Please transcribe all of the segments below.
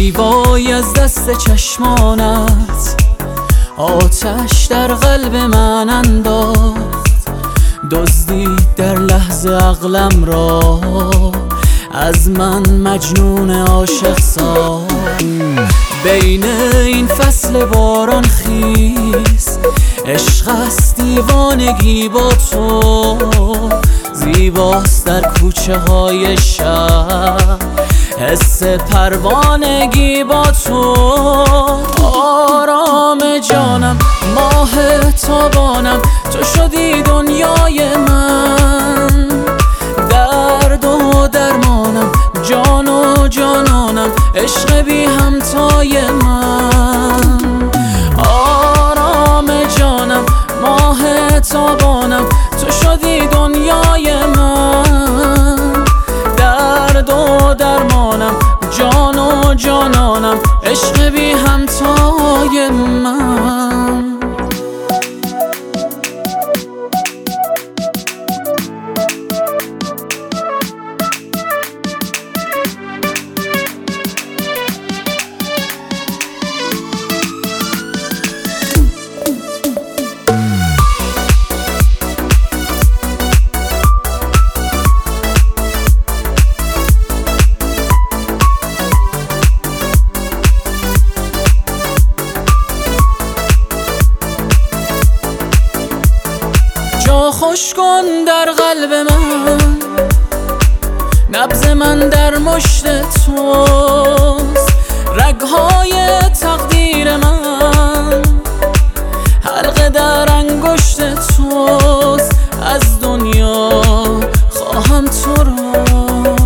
ای وای از دست چشمانت آتش در قلب من انداخت، دزدید در لحظه عقلم را، از من مجنون عاشق ساخت. بین این فصل باران خیز عشق است دیوانگی با تو، زیباست در کوچه های شهر حس پروانگی با تو. آرام جانم ماه تابانم تو شدی دنیای من، درد و درمانم جان و جانانم عشق بی همتای من. آرام جانم ماه تابانم تو شدی دنیای من، درد و درمانم جان و جانانم عشق بی همتای من. جا خوش کن در قلب من، نبض من در مشت توست، رگهای تقدیر من حلقه در انگشت توست. از دنیا خواهم تو را،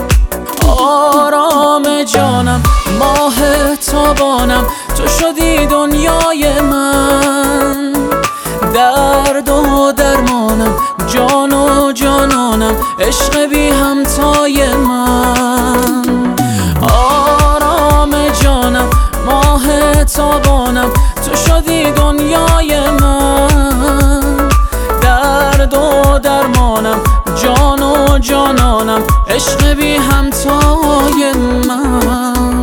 آرام جانم ماه تابانم تو شدی دنیای من، درد و درمانم جان و جانانم عشق بی همتای من. آرام جانم ماه تابانم تو شدی دنیای من، درد و درمانم جان و جانانم عشق بی همتای من.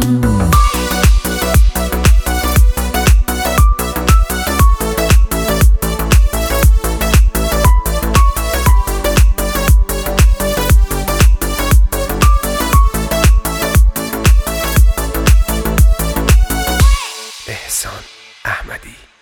احسان احمدی.